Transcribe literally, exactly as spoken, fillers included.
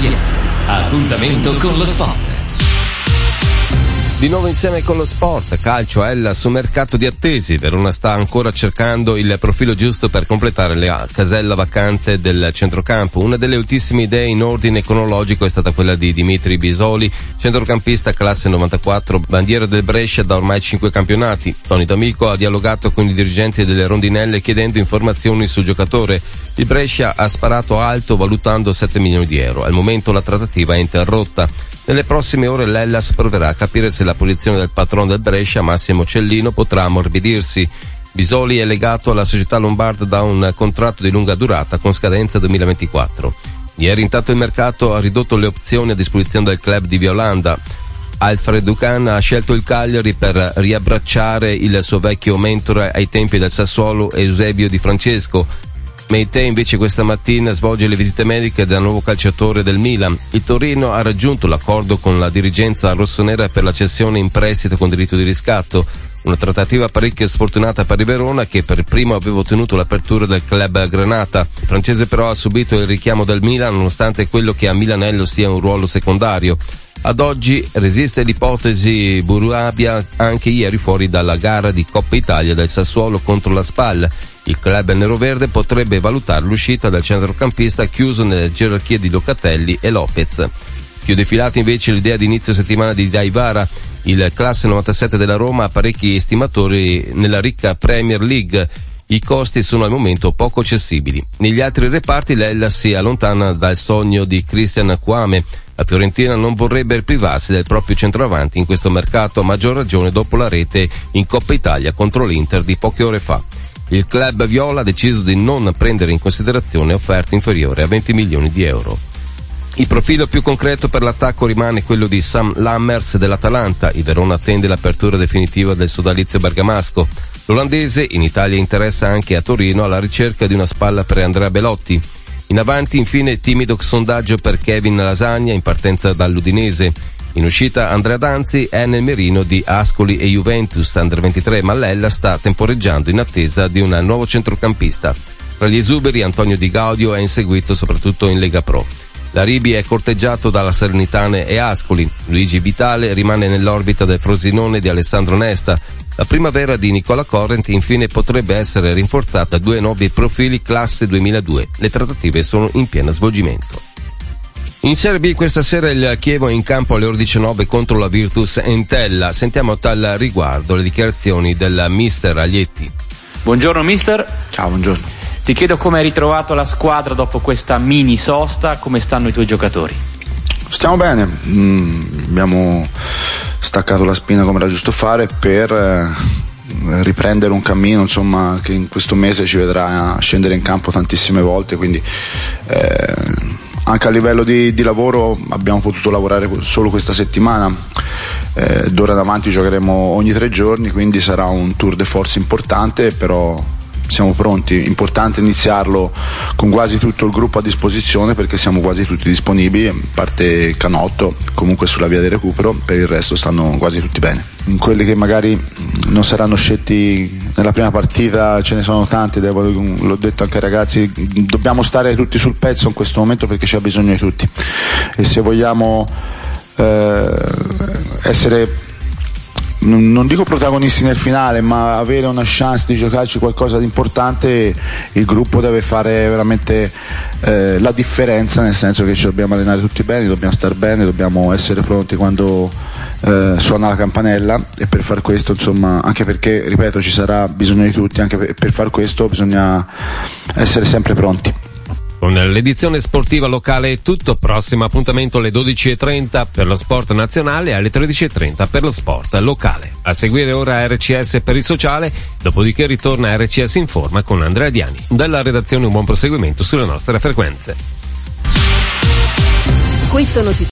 C S. Appuntamento con lo sport. Di nuovo insieme con lo sport, calcio Ella su mercato di attesi. Verona sta ancora cercando il profilo giusto per completare la casella vacante del centrocampo. Una delle ultime idee in ordine cronologico è stata quella di Dimitri Bisoli, centrocampista classe novantaquattro, bandiera del Brescia da ormai cinque campionati. Tony D'Amico ha dialogato con i dirigenti delle rondinelle chiedendo informazioni sul giocatore. Il Brescia ha sparato alto valutando sette milioni di euro. Al momento la trattativa è interrotta. Nelle prossime ore l'Hellas proverà a capire se la posizione del patrono del Brescia, Massimo Cellino, potrà ammorbidirsi. Bisoli è legato alla società lombarda da un contratto di lunga durata con scadenza duemilaventiquattro. Ieri intanto il mercato ha ridotto le opzioni a disposizione del club di Violanda. Alfred Ducan ha scelto il Cagliari per riabbracciare il suo vecchio mentore ai tempi del Sassuolo, Eusebio Di Francesco. Meite invece questa mattina svolge le visite mediche del nuovo calciatore del Milan. Il Torino ha raggiunto l'accordo con la dirigenza rossonera per la cessione in prestito con diritto di riscatto. Una trattativa parecchio sfortunata per il Verona, che per primo aveva ottenuto l'apertura del club Granata. Il francese però ha subito il richiamo del Milan, nonostante quello che a Milanello sia un ruolo secondario. Ad oggi resiste l'ipotesi Burabia, anche ieri fuori dalla gara di Coppa Italia del Sassuolo contro la Spal. Il club neroverde potrebbe valutare l'uscita del centrocampista chiuso nelle gerarchie di Locatelli e Lopez. Più defilata invece l'idea di inizio settimana di Daivara. Il classe novantasette della Roma ha parecchi estimatori nella ricca Premier League. I costi sono al momento poco accessibili. Negli altri reparti l'Hellas si allontana dal sogno di Christian Kwame. La Fiorentina non vorrebbe privarsi del proprio centroavanti in questo mercato, a maggior ragione dopo la rete in Coppa Italia contro l'Inter di poche ore fa. Il club viola ha deciso di non prendere in considerazione offerte inferiori a venti milioni di euro. Il profilo più concreto per l'attacco rimane quello di Sam Lammers dell'Atalanta. Il Verona attende l'apertura definitiva del sodalizio bergamasco. L'olandese in Italia interessa anche a Torino alla ricerca di una spalla per Andrea Belotti. In avanti infine timido sondaggio per Kevin Lasagna in partenza dall'Udinese. In uscita Andrea Danzi è nel mirino di Ascoli e Juventus under ventitré, ma l'Ella sta temporeggiando in attesa di un nuovo centrocampista. Tra gli esuberi Antonio Di Gaudio è inseguito soprattutto in Lega Pro. L'Aribi è corteggiato dalla Salernitana e Ascoli. Luigi Vitale rimane nell'orbita del Frosinone di Alessandro Nesta. La primavera di Nicola Corrent infine potrebbe essere rinforzata da due nuovi profili classe duemiladue. Le trattative sono in pieno svolgimento. In Serie B questa sera il Chievo è in campo alle ore diciannove contro la Virtus Entella. Sentiamo a tal riguardo le dichiarazioni del mister Aglietti. Buongiorno mister. Ciao, buongiorno. Ti chiedo come hai ritrovato la squadra dopo questa mini sosta, come stanno i tuoi giocatori? Stiamo bene, mm, abbiamo staccato la spina come era giusto fare per eh, riprendere un cammino, insomma, che in questo mese ci vedrà scendere in campo tantissime volte, quindi eh, anche a livello di, di lavoro abbiamo potuto lavorare solo questa settimana. Eh, d'ora in avanti giocheremo ogni tre giorni, quindi sarà un tour de force importante, però siamo pronti. Importante iniziarlo con quasi tutto il gruppo a disposizione, perché siamo quasi tutti disponibili, a parte Canotto comunque sulla via del recupero, per il resto stanno quasi tutti bene. In quelli che magari non saranno scelti nella prima partita ce ne sono tanti, devo, l'ho detto anche ai ragazzi, dobbiamo stare tutti sul pezzo in questo momento perché c'è bisogno di tutti, e se vogliamo eh, essere, non dico protagonisti nel finale, ma avere una chance di giocarci qualcosa di importante, il gruppo deve fare veramente eh, la differenza, nel senso che ci dobbiamo allenare tutti bene, dobbiamo star bene, dobbiamo essere pronti quando eh, suona la campanella, e per far questo, insomma, anche perché, ripeto, ci sarà bisogno di tutti, anche per, per far questo bisogna essere sempre pronti. Con l'edizione sportiva locale è tutto, prossimo appuntamento alle dodici e trenta per lo sport nazionale e alle tredici e trenta per lo sport locale. A seguire ora R C S per il sociale, dopodiché ritorna R C S in forma con Andrea Diani. Dalla redazione un buon proseguimento sulle nostre frequenze. Questo notizio